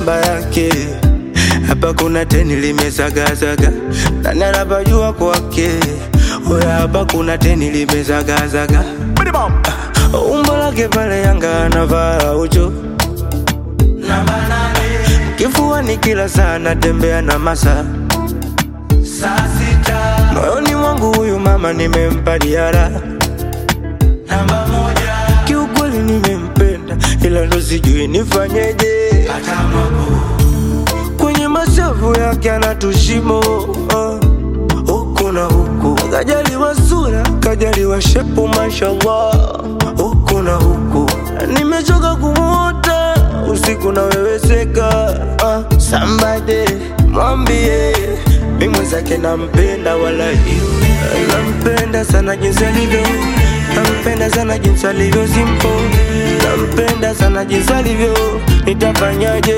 namba yake. Hapa kuna teni limezagazaga na narabajua kwake. Oya hapa kuna teni limezagazaga. Umbo lake pale Yanga anavaa ucho. Namba 8. Kifuani kila saa natembea na masa. Saa 6. Moyoni mwangu huyu mama nimempa diara. Namba 1. Kiukweli nimempenda ila ndo sijui nifanyeje. Kwenye mashavu yake anatushimo huku na huku. Kajaliwa sura, kajaliwa shepu mashallah. Huku na huku nimechoka kumuota usiku na weweseka. Somebody mwambie mimi mwenzake nampenda walai. Nampenda sana jinsi alivyo. Nampenda sana jinsi alivyo simple. Nampenda sana jinsi alivyo. Nitafanyaje?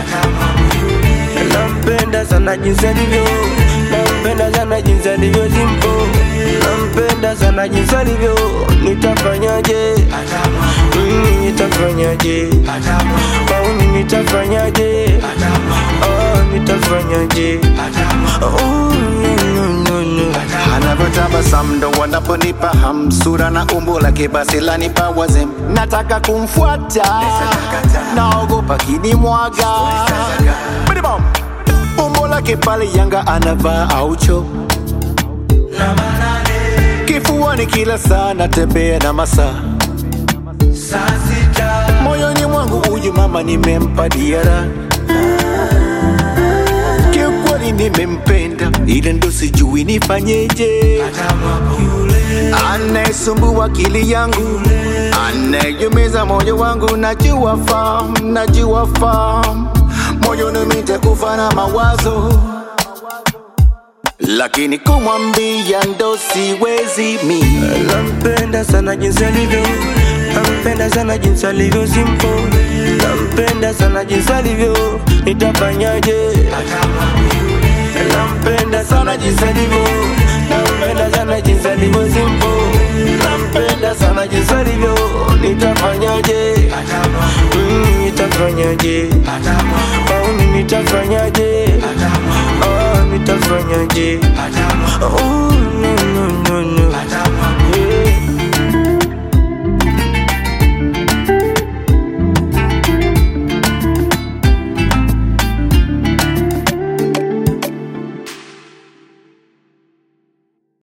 Nampenda sana jinsi alivyo. Nampenda sana jinsi alivyo simple. Nampenda sana jinsi alivyo. Nitafanyaje? Nitafanyaje? Pauni nitafanyaje? Nitafanyaje? Anavyotabasamu ndo wanaponipa hamsura na umbo lake basi lanipa wazem. Nataka kumfuata, naogopa kinimwaga. Umbo lake pale Yanga anavaa aucho. Kifuani kila saa natembea na masa. Saa 6. Moyoni mwangu huyu mama nimempa diara. Kiukweli nimempenda ila ndo sijui nifanyeje. Anayesumbua akili yangu, anayeumiza moyo wangu. Najua fahamu moyoni nitakufa na mawazo, lakini kumwambia ndo siwezi mi. Nampenda sana jinsi alivyo. Nampenda sana jinsi alivyo simple. Nampenda sana jinsi alivyo. Nitafanyaje? Nampenda sana jinsi alivyo. Nampenda sana jinsi alivyo simple. Nampenda sana jinsi alivyo. Nitafanyaje? Nitafanyaje? Pauni nitafanyaje? Nitafanyaje?